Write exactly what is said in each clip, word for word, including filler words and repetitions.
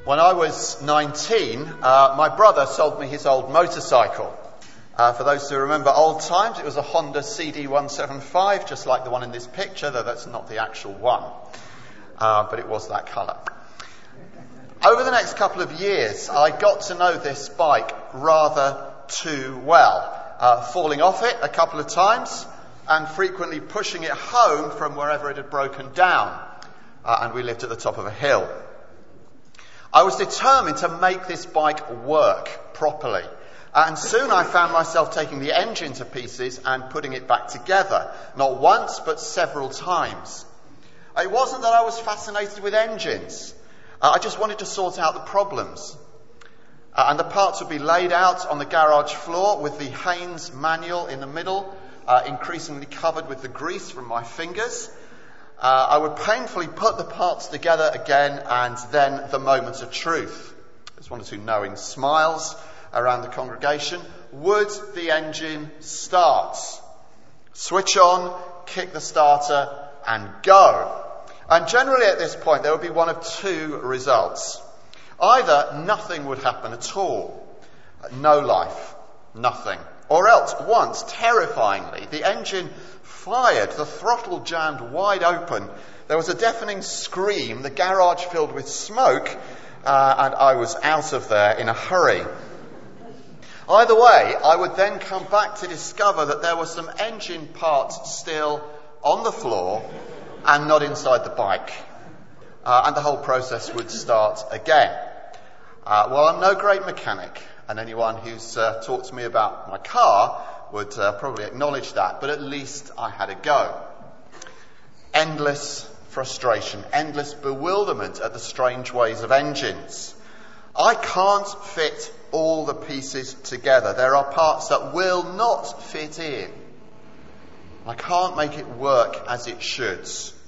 When I was nineteen, uh, my brother sold me his old motorcycle. Uh, for those who remember old times, it was a Honda C D one seventy-five, just like the one in this picture, though that's not the actual one. Uh, but it was that colour. Over the next couple of years, I got to know this bike rather too well, uh, falling off it a couple of times and frequently pushing it home from wherever it had broken down. Uh, and we lived at the top of a hill. I was determined to make this bike work properly. And soon I found myself taking the engine to pieces and putting it back together. Not once, but several times. It wasn't that I was fascinated with engines. Uh, I just wanted to sort out the problems. Uh, and the parts would be laid out on the garage floor with the Haynes manual in the middle, uh, increasingly covered with the grease from my fingers. Uh, I would painfully put the parts together again, and then the moment of truth. There's one or two knowing smiles around the congregation. Would the engine start? Switch on, kick the starter, and go. And generally at this point there would be one of two results. Either nothing would happen at all. No life. Nothing. Or else, once, terrifyingly, the engine fired, the throttle jammed wide open, there was a deafening scream, the garage filled with smoke, uh, and I was out of there in a hurry. Either way, I would then come back to discover that there were some engine parts still on the floor and not inside the bike. Uh, and the whole process would start again. Uh, well, I'm no great mechanic, and anyone who's uh, talked to me about my car would uh, probably acknowledge that, but at least I had a go. Endless frustration, endless bewilderment at the strange ways of engines. I can't fit all the pieces together. There are parts that will not fit in. I can't make it work as it should.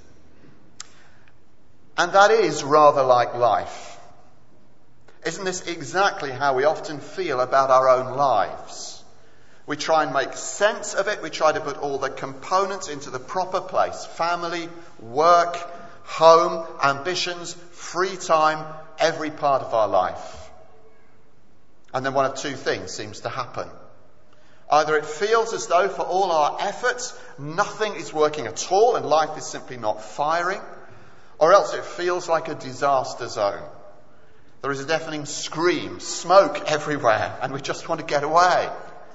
And that is rather like life. Isn't this exactly how we often feel about our own lives? We try and make sense of it. We try to put all the components into the proper place. Family, work, home, ambitions, free time, every part of our life. And then one of two things seems to happen. Either it feels as though for all our efforts, nothing is working at all and life is simply not firing. Or else it feels like a disaster zone. There is a deafening scream, smoke everywhere, and we just want to get away.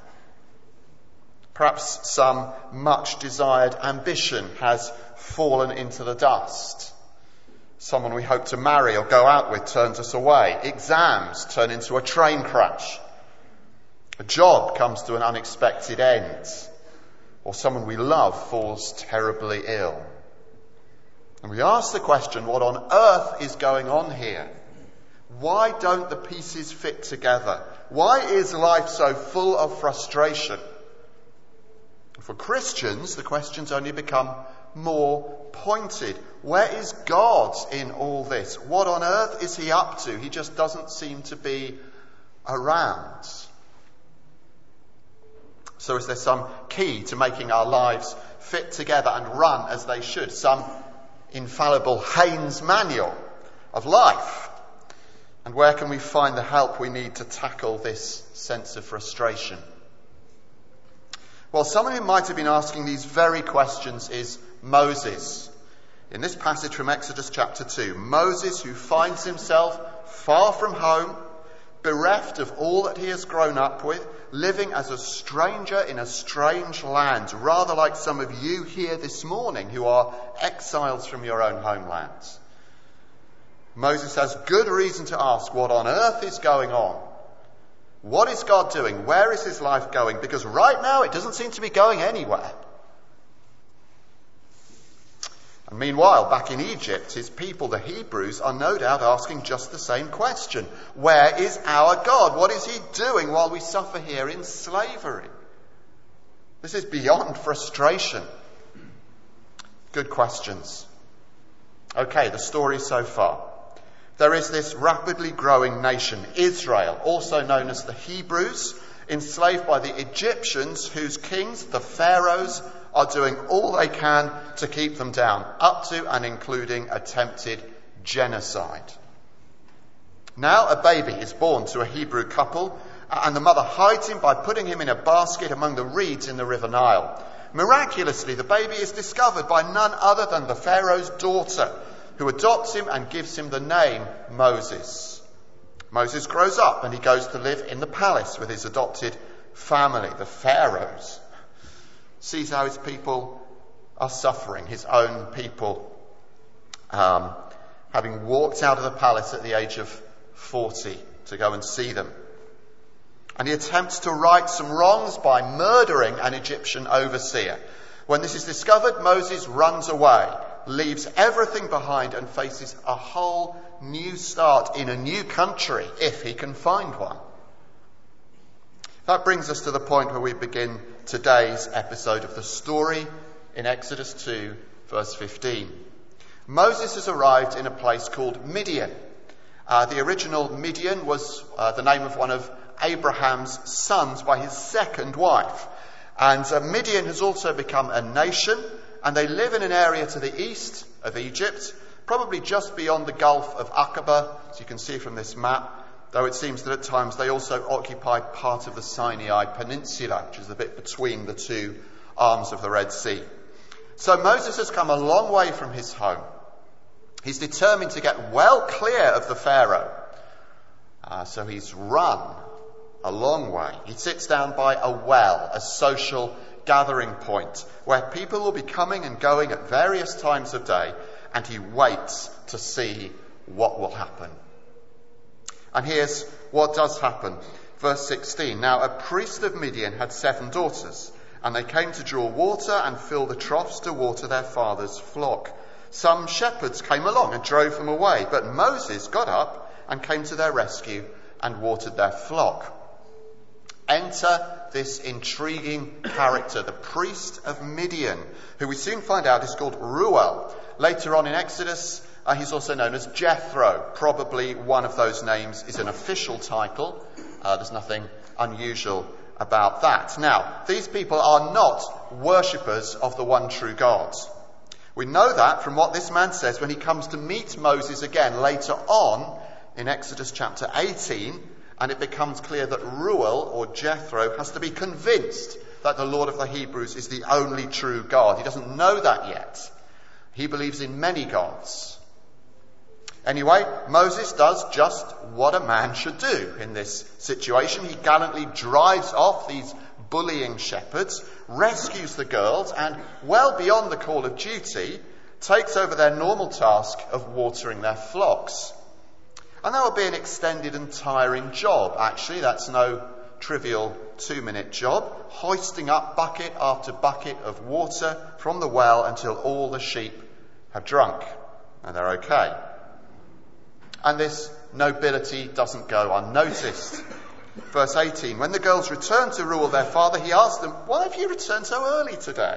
Perhaps some much desired ambition has fallen into the dust. Someone we hope to marry or go out with turns us away. Exams turn into a train crash. A job comes to an unexpected end. Or someone we love falls terribly ill. And we ask the question, what on earth is going on here? Why don't the pieces fit together? Why is life so full of frustration? For Christians, the questions only become more pointed. Where is God in all this? What on earth is he up to? He just doesn't seem to be around. So is there some key to making our lives fit together and run as they should? Some infallible Haynes manual of life? And where can we find the help we need to tackle this sense of frustration? Well, someone who might have been asking these very questions is Moses. In this passage from Exodus chapter two, Moses, who finds himself far from home, bereft of all that he has grown up with, living as a stranger in a strange land, rather like some of you here this morning who are exiles from your own homelands. Moses has good reason to ask what on earth is going on. What is God doing? Where is his life going? Because right now it doesn't seem to be going anywhere. And meanwhile, back in Egypt, his people, the Hebrews, are no doubt asking just the same question. Where is our God? What is he doing while we suffer here in slavery? This is beyond frustration. Good questions. Okay, the story so far. There is this rapidly growing nation, Israel, also known as the Hebrews, enslaved by the Egyptians, whose kings, the pharaohs, are doing all they can to keep them down, up to and including attempted genocide. Now a baby is born to a Hebrew couple, and the mother hides him by putting him in a basket among the reeds in the River Nile. Miraculously, the baby is discovered by none other than the Pharaoh's daughter, who adopts him and gives him the name Moses. Moses grows up and he goes to live in the palace with his adopted family, the Pharaohs. Sees how his people are suffering, his own people, um, having walked out of the palace at the age of forty to go and see them. And he attempts to right some wrongs by murdering an Egyptian overseer. When this is discovered, Moses runs away, leaves everything behind, and faces a whole new start in a new country, if he can find one. That brings us to the point where we begin today's episode of the story in Exodus two, verse fifteen. Moses has arrived in a place called Midian. Uh, the original Midian was uh, the name of one of Abraham's sons by his second wife. And uh, Midian has also become a nation, and they live in an area to the east of Egypt, probably just beyond the Gulf of Aqaba, as you can see from this map, though it seems that at times they also occupy part of the Sinai Peninsula, which is the bit between the two arms of the Red Sea. So Moses has come a long way from his home. He's determined to get well clear of the Pharaoh. Uh, so he's run a long way. He sits down by a well, a social gathering point, where people will be coming and going at various times of day, and he waits to see what will happen. And here's what does happen. Verse sixteen. Now a priest of Midian had seven daughters, and they came to draw water and fill the troughs to water their father's flock. Some shepherds came along and drove them away, but Moses got up and came to their rescue and watered their flock. Enter this intriguing character, the priest of Midian, who we soon find out is called Reuel. Later on in Exodus, uh, he's also known as Jethro. Probably one of those names is an official title. Uh, there's nothing unusual about that. Now, these people are not worshippers of the one true God. We know that from what this man says when he comes to meet Moses again later on in Exodus chapter eighteen, and it becomes clear that Reuel, or Jethro, has to be convinced that the Lord of the Hebrews is the only true God. He doesn't know that yet. He believes in many gods. Anyway, Moses does just what a man should do in this situation. He gallantly drives off these bullying shepherds, rescues the girls, and, well beyond the call of duty, takes over their normal task of watering their flocks. And that will be an extended and tiring job, actually. That's no trivial two-minute job, hoisting up bucket after bucket of water from the well until all the sheep have drunk and they're okay. And this nobility doesn't go unnoticed. Verse eighteen, when the girls returned to Reuel their father, he asked them, "Why have you returned so early today?"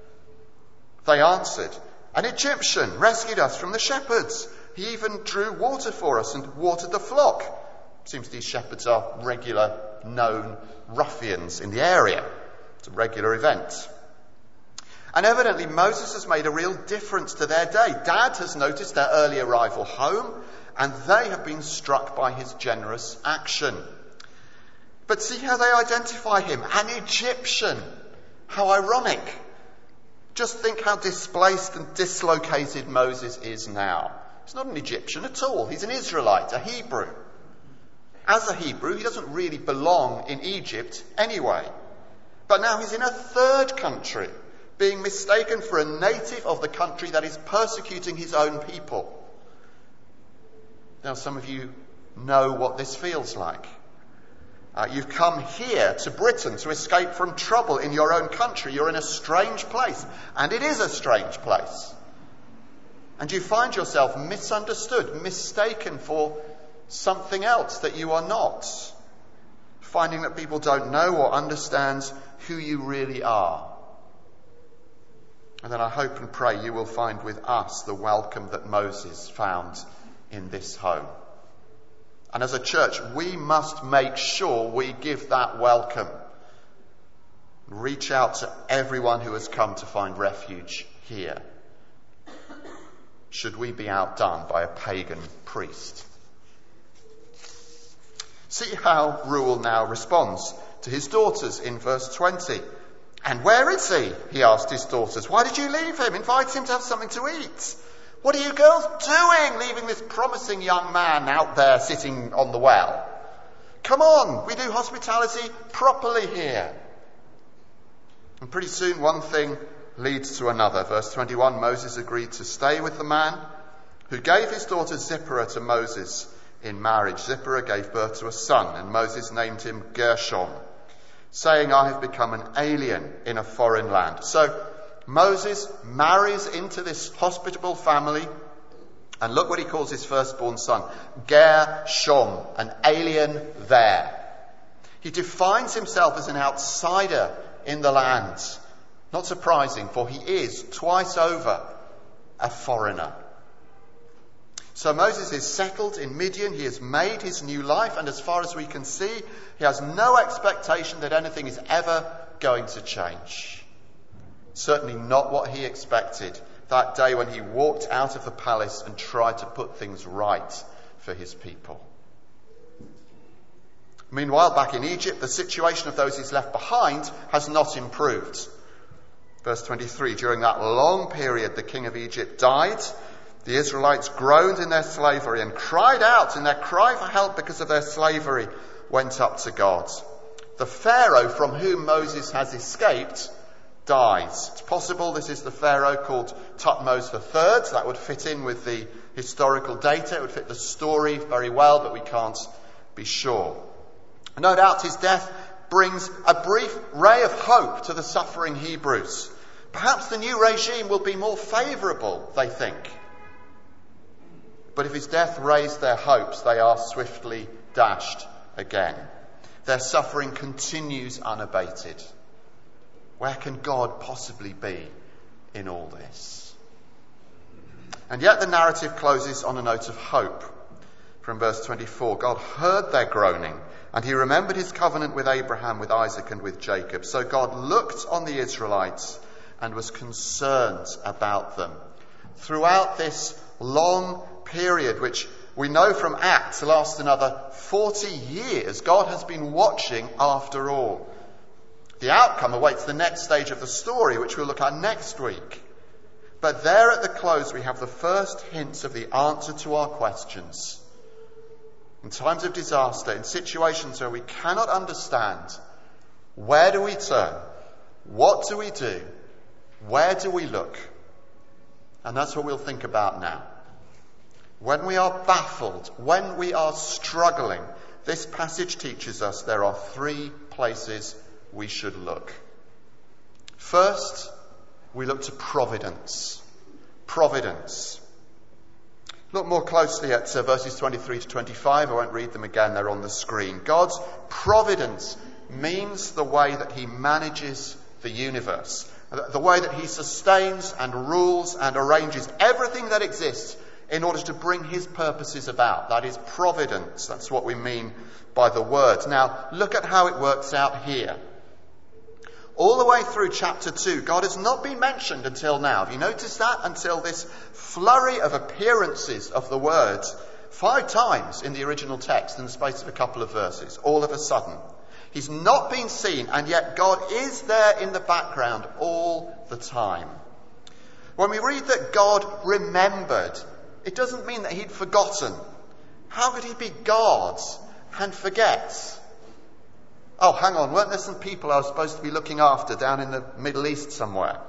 They answered, "An Egyptian rescued us from the shepherds. He even drew water for us and watered the flock." Seems these shepherds are regular, known ruffians in the area. It's a regular event. And evidently Moses has made a real difference to their day. Dad has noticed their early arrival home, and they have been struck by his generous action. But see how they identify him, an Egyptian. How ironic. Just think how displaced and dislocated Moses is now. He's not an Egyptian at all. He's an Israelite, a Hebrew. As a Hebrew, he doesn't really belong in Egypt anyway. But now he's in a third country, being mistaken for a native of the country that is persecuting his own people. Now, some of you know what this feels like. Uh, you've come here to Britain to escape from trouble in your own country. You're in a strange place, and it is a strange place. And you find yourself misunderstood, mistaken for something else that you are not. Finding that people don't know or understand who you really are. And then I hope and pray you will find with us the welcome that Moses found in this home. And as a church, we must make sure we give that welcome. Reach out to everyone who has come to find refuge here. Should we be outdone by a pagan priest? See how Reuel now responds to his daughters in verse twenty. And where is he? He asked his daughters. Why did you leave him? Invite him to have something to eat. What are you girls doing, leaving this promising young man out there sitting on the well? Come on, we do hospitality properly here. And pretty soon one thing leads to another. Verse twenty-one, Moses agreed to stay with the man who gave his daughter Zipporah to Moses in marriage. Zipporah gave birth to a son, and Moses named him Gershom, saying, I have become an alien in a foreign land. So Moses marries into this hospitable family, and look what he calls his firstborn son, Gershom, an alien there. He defines himself as an outsider in the land. Not surprising, for he is twice over a foreigner. So Moses is settled in Midian, he has made his new life, and as far as we can see, he has no expectation that anything is ever going to change. Certainly not what he expected that day when he walked out of the palace and tried to put things right for his people. Meanwhile, back in Egypt, the situation of those he's left behind has not improved. Verse twenty-three, during that long period, the king of Egypt died. The Israelites groaned in their slavery and cried out, and their cry for help because of their slavery went up to God. The Pharaoh from whom Moses has escaped dies. It's possible this is the Pharaoh called Thutmose the Third. That would fit in with the historical data. It would fit the story very well, but we can't be sure. No doubt his death brings a brief ray of hope to the suffering Hebrews. Perhaps the new regime will be more favourable, they think. But if his death raised their hopes, they are swiftly dashed again. Their suffering continues unabated. Where can God possibly be in all this? And yet the narrative closes on a note of hope. From verse twenty-four, God heard their groaning, and he remembered his covenant with Abraham, with Isaac, and with Jacob. So God looked on the Israelites and was concerned about them. Throughout this long period, which we know from Acts lasts another forty years, God has been watching after all. The outcome awaits the next stage of the story, which we'll look at next week. But there at the close we have the first hints of the answer to our questions. In times of disaster, in situations where we cannot understand, where do we turn? What do we do? Where do we look? And that's what we'll think about now. When we are baffled, when we are struggling, this passage teaches us there are three places we should look. First, we look to providence. Providence. Look more closely at uh, verses twenty-three to twenty-five. I won't read them again, they're on the screen. God's providence means the way that he manages the universe, the way that he sustains and rules and arranges everything that exists in order to bring his purposes about. That is providence. That's what we mean by the word. Now, look at how it works out here. All the way through chapter two, God has not been mentioned until now. Have you noticed that? Until this flurry of appearances of the word, five times in the original text in the space of a couple of verses, all of a sudden. He's not been seen, and yet God is there in the background all the time. When we read that God remembered, it doesn't mean that he'd forgotten. How could he be God and forget? Oh, hang on, weren't there some people I was supposed to be looking after down in the Middle East somewhere?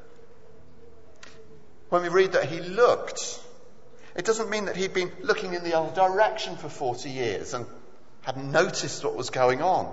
When we read that he looked, it doesn't mean that he'd been looking in the other direction for forty years and hadn't noticed what was going on.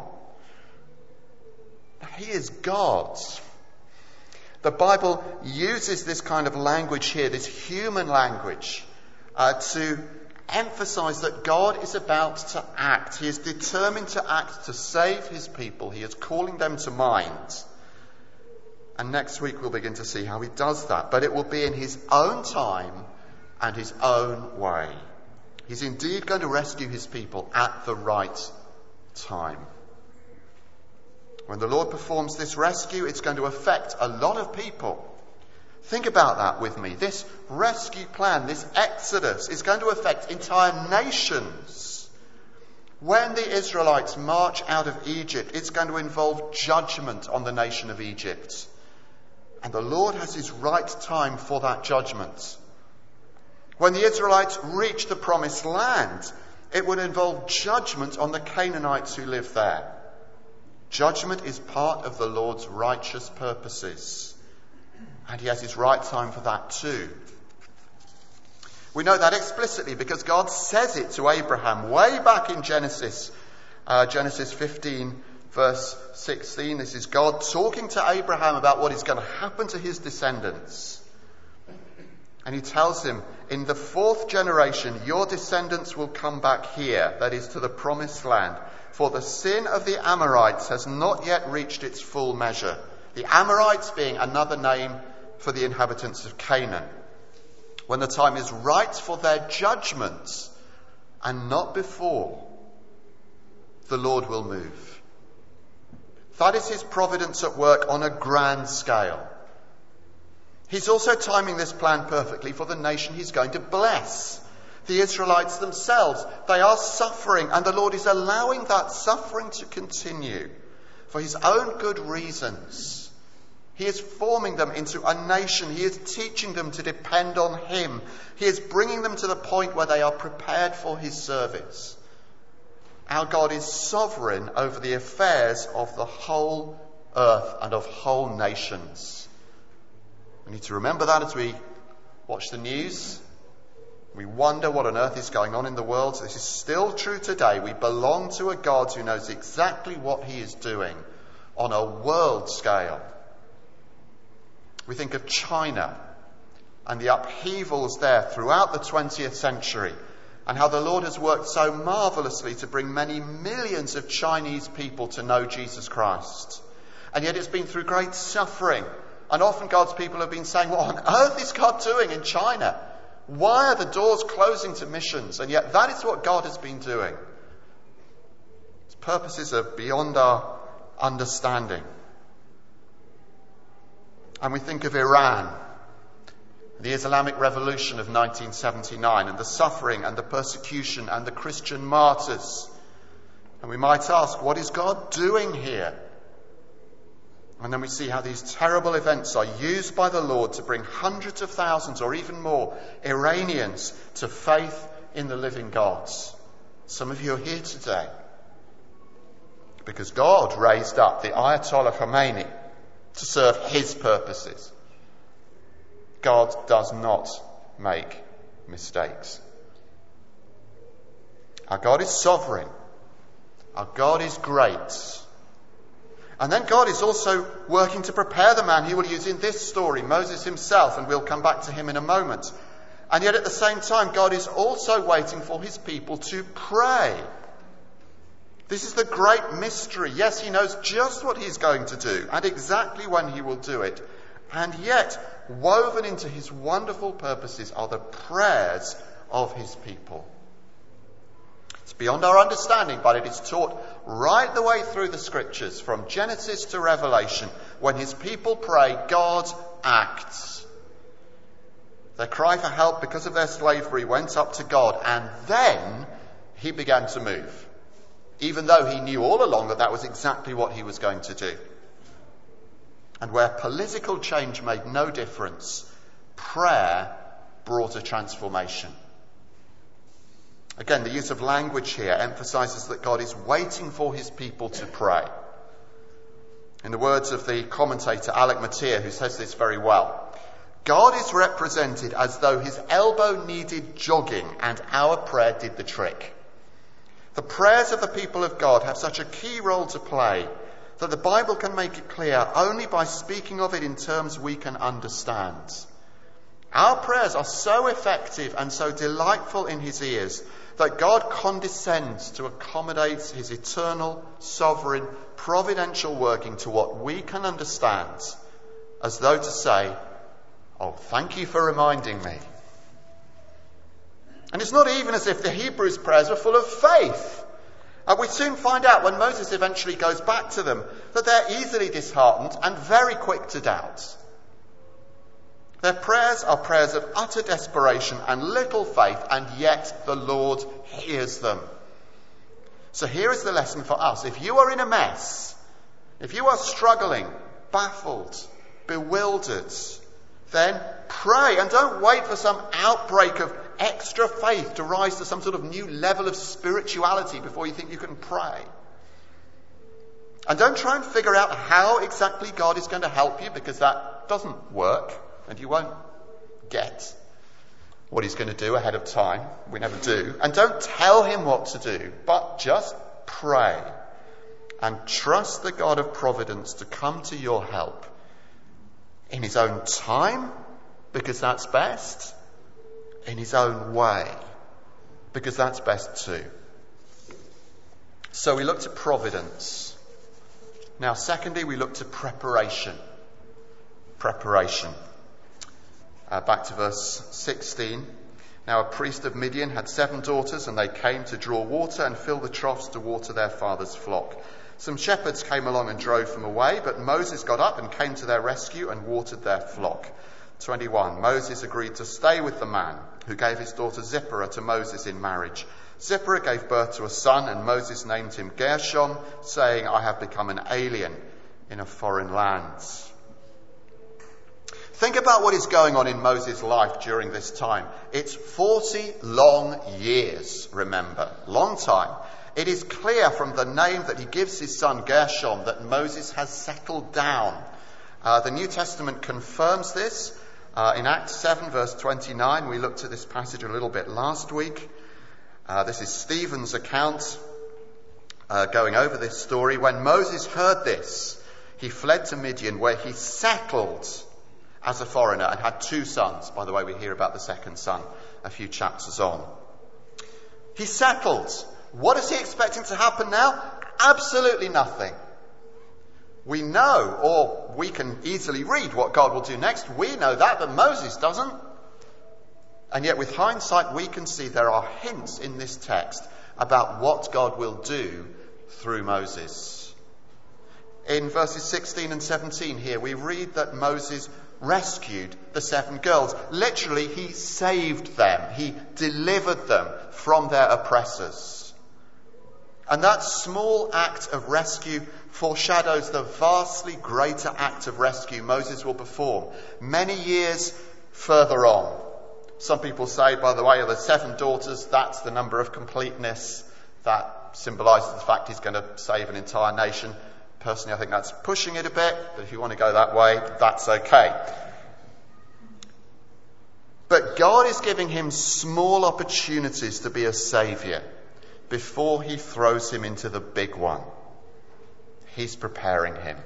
He is God. The Bible uses this kind of language here, this human language, uh, to emphasize that God is about to act. He is determined to act to save his people. He is calling them to mind. And next week we'll begin to see how he does that. But it will be in his own time and his own way. He's indeed going to rescue his people at the right time. When the Lord performs this rescue, it's going to affect a lot of people. Think about that with me. This rescue plan, this exodus, is going to affect entire nations. When the Israelites march out of Egypt, it's going to involve judgment on the nation of Egypt. And the Lord has his right time for that judgment. When the Israelites reach the promised land, it would involve judgment on the Canaanites who live there. Judgment is part of the Lord's righteous purposes. And he has his right time for that too. We know that explicitly because God says it to Abraham way back in Genesis, uh, Genesis fifteen, verse sixteen. This is God talking to Abraham about what is going to happen to his descendants. And he tells him, in the fourth generation, your descendants will come back here, that is to the promised land. For the sin of the Amorites has not yet reached its full measure. The Amorites being another name for the inhabitants of Canaan. When the time is right for their judgment, and not before, the Lord will move. That is his providence at work on a grand scale. He's also timing this plan perfectly for the nation he's going to bless. The Israelites themselves, they are suffering, and the Lord is allowing that suffering to continue for his own good reasons. He is forming them into a nation. He is teaching them to depend on him. He is bringing them to the point where they are prepared for his service. Our God is sovereign over the affairs of the whole earth and of whole nations. We need to remember that as we watch the news. We wonder what on earth is going on in the world. This is still true today. We belong to a God who knows exactly what he is doing on a world scale. We think of China and the upheavals there throughout the twentieth century and how the Lord has worked so marvellously to bring many millions of Chinese people to know Jesus Christ. And yet it's been through great suffering. And often God's people have been saying, what on earth is God doing in China? Why are the doors closing to missions? And yet that is what God has been doing. His purposes are beyond our understanding. And we think of Iran, the Islamic Revolution of nineteen seventy-nine, and the suffering and the persecution and the Christian martyrs. And we might ask, what is God doing here? And then we see how these terrible events are used by the Lord to bring hundreds of thousands or even more Iranians to faith in the living God. Some of you are here today because God raised up the Ayatollah Khomeini to serve his purposes. God does not make mistakes. Our God is sovereign. Our God is great. And then God is also working to prepare the man he will use in this story, Moses himself, and we'll come back to him in a moment. And yet at the same time, God is also waiting for his people to pray. This is the great mystery. Yes, he knows just what he's going to do and exactly when he will do it. And yet, woven into his wonderful purposes are the prayers of his people. It's beyond our understanding, but it is taught right the way through the scriptures, from Genesis to Revelation. When his people pray, God acts. Their cry for help because of their slavery went up to God, and then he began to move. Even though he knew all along that that was exactly what he was going to do. And where political change made no difference, prayer brought a transformation. Again, the use of language here emphasises that God is waiting for his people to pray. In the words of the commentator Alec Motyer, who says this very well, God is represented as though his elbow needed jogging and our prayer did the trick. The prayers of the people of God have such a key role to play that the Bible can make it clear only by speaking of it in terms we can understand. Our prayers are so effective and so delightful in his ears that God condescends to accommodate his eternal, sovereign, providential working to what we can understand, as though to say, oh, thank you for reminding me. And it's not even as if the Hebrews' prayers were full of faith. And we soon find out when Moses eventually goes back to them that they're easily disheartened and very quick to doubt. Their prayers are prayers of utter desperation and little faith, and yet the Lord hears them. So here is the lesson for us. If you are in a mess, if you are struggling, baffled, bewildered, then pray and don't wait for some outbreak of extra faith to rise to some sort of new level of spirituality before you think you can pray. And don't try and figure out how exactly God is going to help you, because that doesn't work and you won't get what he's going to do ahead of time. We never do. And don't tell him what to do, but just pray and trust the God of providence to come to your help in his own time, because that's best, in his own way, because that's best too. So we looked at providence. Now, secondly, we looked at preparation. Preparation. Uh, back to verse sixteen. Now a priest of Midian had seven daughters, and they came to draw water and fill the troughs to water their father's flock. Some shepherds came along and drove them away, but Moses got up and came to their rescue and watered their flock. twenty-one. Moses agreed to stay with the man who gave his daughter Zipporah to Moses in marriage. Zipporah gave birth to a son, and Moses named him Gershom, saying, I have become an alien in a foreign land. Think about what is going on in Moses' life during this time. It's forty long years, remember. Long time. It is clear from the name that he gives his son Gershom that Moses has settled down. Uh, the New Testament confirms this. Uh, in Acts seven, verse twenty-nine, we looked at this passage a little bit last week. Uh, this is Stephen's account uh, going over this story. When Moses heard this, he fled to Midian, where he settled as a foreigner and had two sons. By the way, we hear about the second son a few chapters on. He settled. What is he expecting to happen now? Absolutely nothing. We know, or we can easily read what God will do next. We know that, but Moses doesn't. And yet with hindsight, we can see there are hints in this text about what God will do through Moses. In verses sixteen and seventeen here, we read that Moses rescued the seven girls. Literally, he saved them. He delivered them from their oppressors. And that small act of rescue foreshadows the vastly greater act of rescue Moses will perform many years further on. Some people say, by the way, of the seven daughters, that's the number of completeness. That symbolises the fact he's going to save an entire nation. Personally, I think that's pushing it a bit, but if you want to go that way, that's okay. But God is giving him small opportunities to be a saviour before he throws him into the big one. He's preparing him.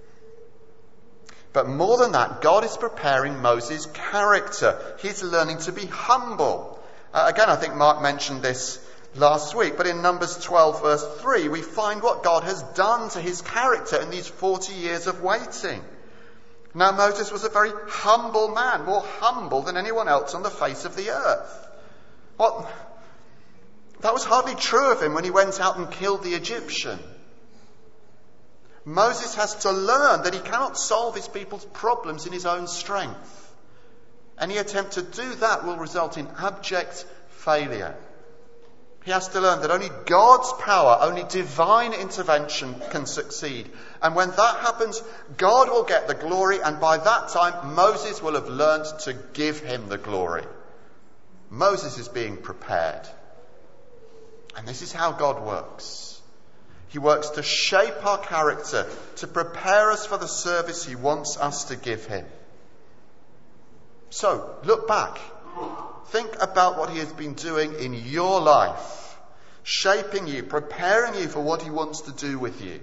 But more than that, God is preparing Moses' character. He's learning to be humble. Uh, again, I think Mark mentioned this last week, but in Numbers twelve verse three, we find what God has done to his character in these forty years of waiting. Now, Moses was a very humble man, more humble than anyone else on the face of the earth. What? That was hardly true of him when he went out and killed the Egyptian. Moses has to learn that he cannot solve his people's problems in his own strength. Any attempt to do that will result in abject failure. He has to learn that only God's power, only divine intervention can succeed. And when that happens, God will get the glory, and by that time Moses will have learned to give him the glory. Moses is being prepared. And this is how God works. He works to shape our character, to prepare us for the service he wants us to give him. So, look back. Think about what he has been doing in your life, shaping you, preparing you for what he wants to do with you.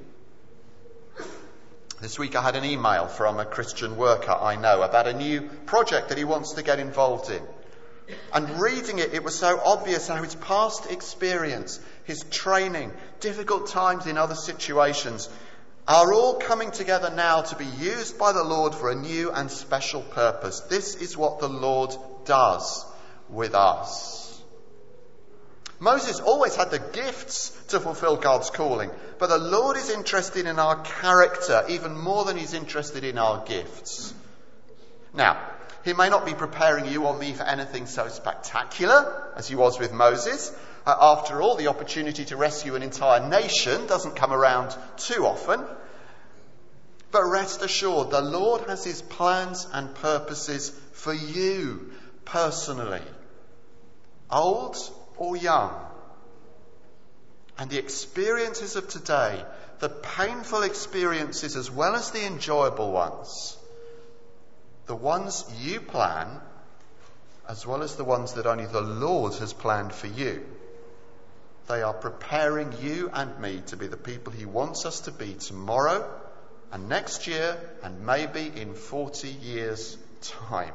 This week I had an email from a Christian worker I know about a new project that he wants to get involved in. And reading it, it was so obvious how his past experience, his training, difficult times in other situations are all coming together now to be used by the Lord for a new and special purpose. This is what the Lord does with us. Moses always had the gifts to fulfill God's calling, but the Lord is interested in our character even more than he's interested in our gifts. Now, he may not be preparing you or me for anything so spectacular as he was with Moses, Uh, after all, the opportunity to rescue an entire nation doesn't come around too often. But rest assured, the Lord has his plans and purposes for you personally, old or young. And the experiences of today, the painful experiences as well as the enjoyable ones, the ones you plan as well as the ones that only the Lord has planned for you, they are preparing you and me to be the people he wants us to be tomorrow and next year and maybe in forty years' time.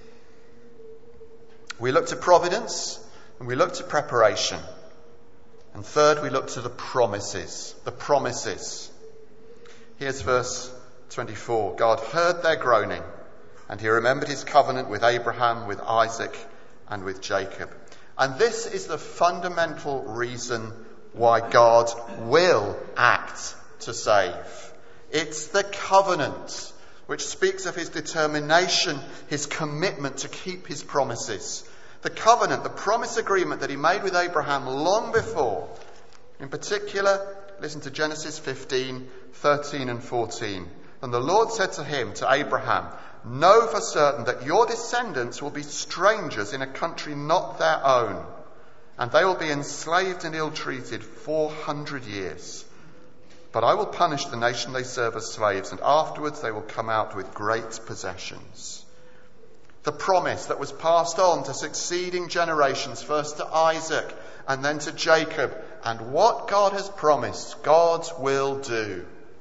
We look to providence and we look to preparation. And third, we look to the promises. The promises. Here's verse twenty-four. God heard their groaning, and he remembered his covenant with Abraham, with Isaac, and with Jacob. And this is the fundamental reason why God will act to save. It's the covenant which speaks of his determination, his commitment to keep his promises. The covenant, the promise agreement that he made with Abraham long before. In particular, listen to Genesis fifteen, thirteen and fourteen. And the Lord said to him, to Abraham, know for certain that your descendants will be strangers in a country not their own, and they will be enslaved and ill-treated four hundred years. But I will punish the nation they serve as slaves, and afterwards they will come out with great possessions. The promise that was passed on to succeeding generations, first to Isaac and then to Jacob. And what God has promised, God will do.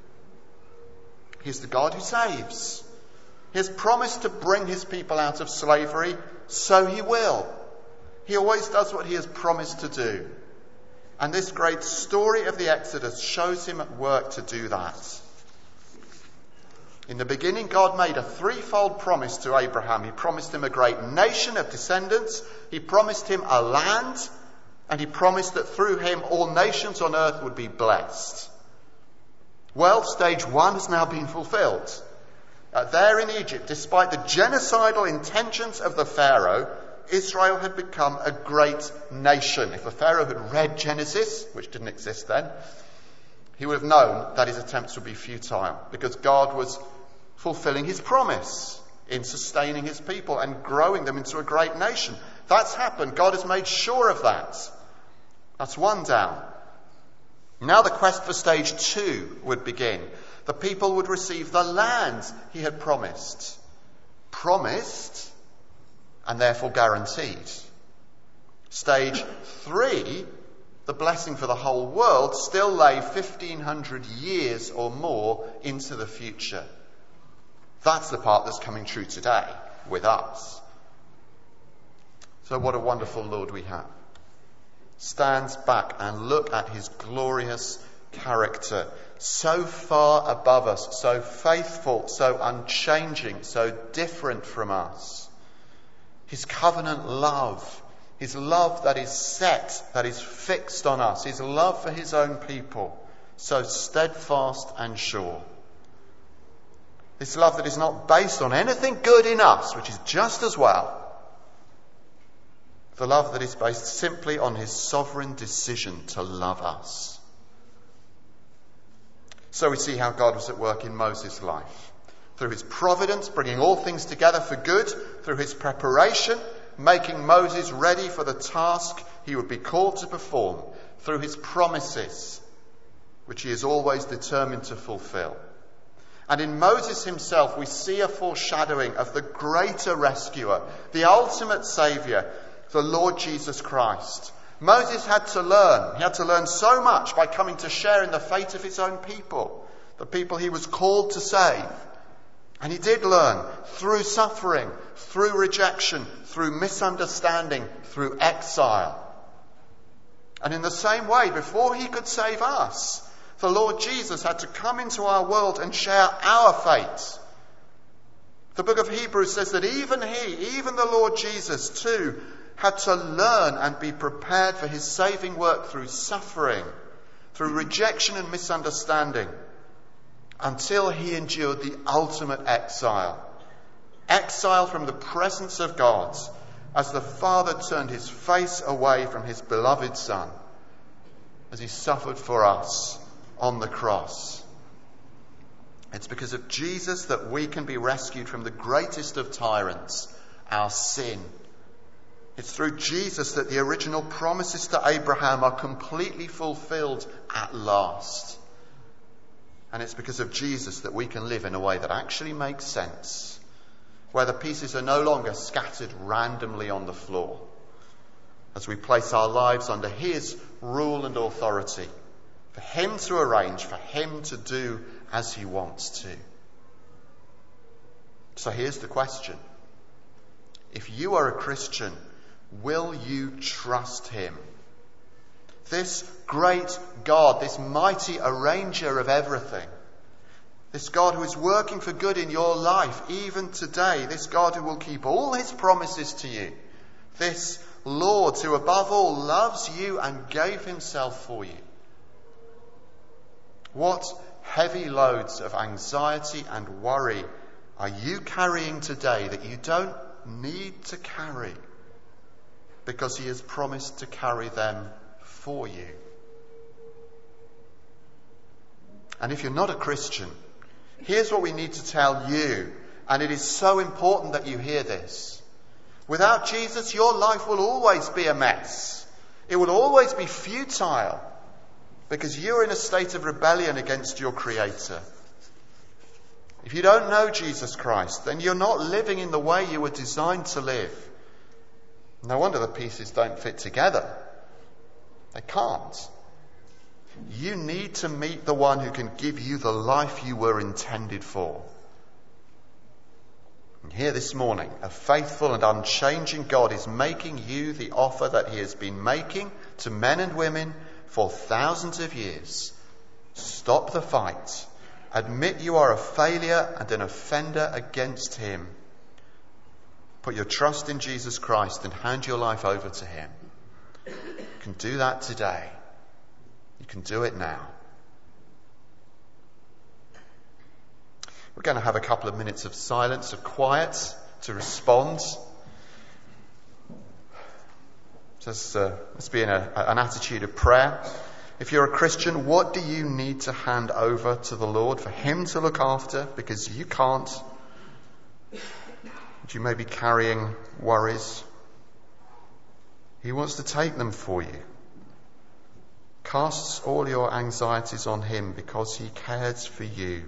He's the God who saves. He has promised to bring his people out of slavery, so he will. He always does what he has promised to do. And this great story of the Exodus shows him at work to do that. In the beginning, God made a threefold promise to Abraham. He promised him a great nation of descendants. He promised him a land. And he promised that through him all nations on earth would be blessed. Well, stage one has now been fulfilled. Uh, there in Egypt, despite the genocidal intentions of the Pharaoh, Israel had become a great nation. If the Pharaoh had read Genesis, which didn't exist then, he would have known that his attempts would be futile, because God was fulfilling his promise in sustaining his people and growing them into a great nation. That's happened. God has made sure of that. That's one down. Now the quest for stage two would begin. The people would receive the land he had promised. Promised and therefore guaranteed. Stage three, the blessing for the whole world, still lay fifteen hundred years or more into the future. That's the part that's coming true today with us. So what a wonderful Lord we have. Stands back and look at his glorious character. So far above us, so faithful, so unchanging, so different from us. His covenant love, his love that is set, that is fixed on us, his love for his own people, so steadfast and sure. This love that is not based on anything good in us, which is just as well. The love that is based simply on his sovereign decision to love us. So we see how God was at work in Moses' life. Through his providence, bringing all things together for good. Through his preparation, making Moses ready for the task he would be called to perform. Through his promises, which he is always determined to fulfill. And in Moses himself, we see a foreshadowing of the greater rescuer, the ultimate saviour, the Lord Jesus Christ. Moses had to learn. He had to learn so much by coming to share in the fate of his own people, the people he was called to save. And he did learn through suffering, through rejection, through misunderstanding, through exile. And in the same way, before he could save us, the Lord Jesus had to come into our world and share our fate. The book of Hebrews says that even he, even the Lord Jesus too, had to learn and be prepared for his saving work through suffering, through rejection and misunderstanding, until he endured the ultimate exile. Exile from the presence of God as the Father turned his face away from his beloved Son, as he suffered for us on the cross. It's because of Jesus that we can be rescued from the greatest of tyrants, our sin. It's through Jesus that the original promises to Abraham are completely fulfilled at last. And it's because of Jesus that we can live in a way that actually makes sense, where the pieces are no longer scattered randomly on the floor, as we place our lives under his rule and authority, for him to arrange, for him to do as he wants to. So here's the question. If you are a Christian, will you trust him? This great God, this mighty arranger of everything, this God who is working for good in your life even today, this God who will keep all his promises to you, this Lord who above all loves you and gave himself for you. What heavy loads of anxiety and worry are you carrying today that you don't need to carry, because he has promised to carry them for you? And if you're not a Christian, here's what we need to tell you, and it is so important that you hear this. Without Jesus, your life will always be a mess. It will always be futile, because you're in a state of rebellion against your Creator. If you don't know Jesus Christ, then you're not living in the way you were designed to live. No wonder the pieces don't fit together. They can't. You need to meet the one who can give you the life you were intended for. And here this morning, a faithful and unchanging God is making you the offer that he has been making to men and women for thousands of years. Stop the fight. Admit you are a failure and an offender against him. Put your trust in Jesus Christ and hand your life over to him. You can do that today. You can do it now. We're going to have a couple of minutes of silence, of quiet, to respond. Just, uh, let's be in a, an attitude of prayer. If you're a Christian, what do you need to hand over to the Lord for him to look after, because you can't? You may be carrying worries. He wants to take them for you. Cast all your anxieties on him because he cares for you.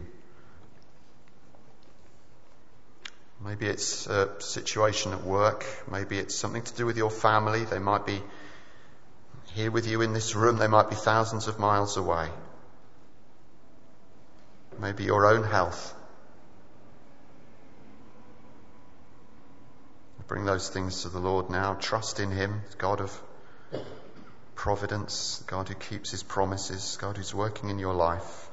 Maybe it's a situation at work. Maybe it's something to do with your family. They might be here with you in this room. They might be thousands of miles away. Maybe your own health. Bring those things to the Lord now. Trust in him, God of providence, God who keeps his promises, God who's working in your life.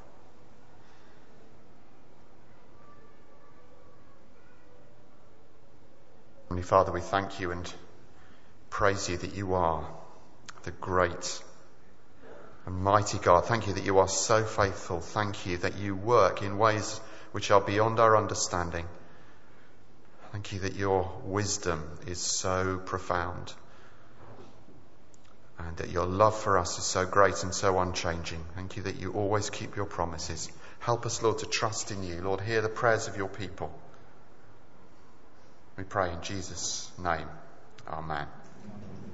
Heavenly Father, we thank you and praise you that you are the great and mighty God. Thank you that you are so faithful. Thank you that you work in ways which are beyond our understanding. Thank you that your wisdom is so profound, and that your love for us is so great and so unchanging. Thank you that you always keep your promises. Help us, Lord, to trust in you. Lord, hear the prayers of your people. We pray in Jesus' name. Amen.